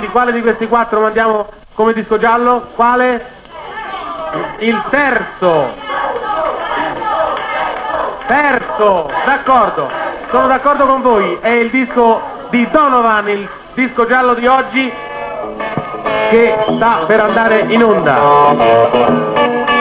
quale di questi 4 mandiamo come disco giallo? Quale? Il terzo, d'accordo, sono d'accordo con voi, è il disco di Donovan, il disco giallo di oggi che sta per andare in onda.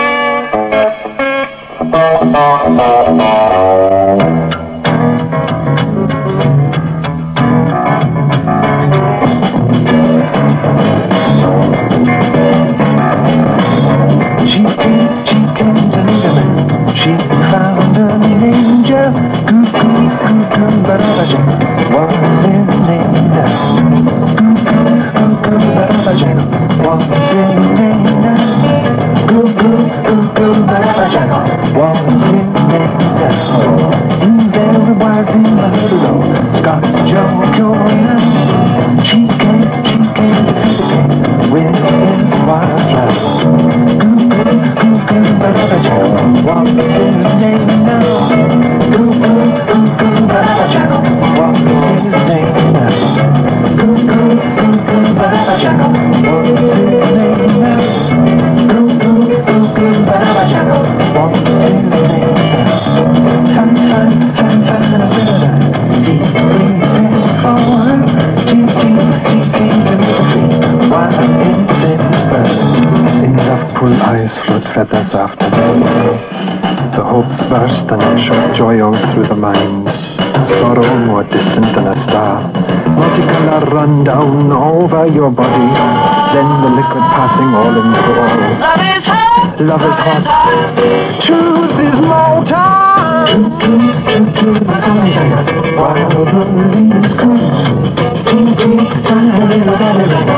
She found an angel, cuckoo, barabaja, was in angel, cuckoo, barabaja, was in angel, cuckoo, barabaja, was in angel. There was in the middle, Scott Joanna. She came with his wildlife. Cuckoo, barabaja, was in angel. Cuckoo, barabaja, was in angel. Cuckoo, barabaja, was in angel. Cuckoo, barabaja, was in angel. Eyes float feathers after them. The hopes burst and a shock joy out through the mind. Sorrow more distant than a star. Multicolour run down over your body. Then the liquid passing all into all. Love is hot. Love is hot. Truth is mortal. Truth is mortal. While the leaves cool. Time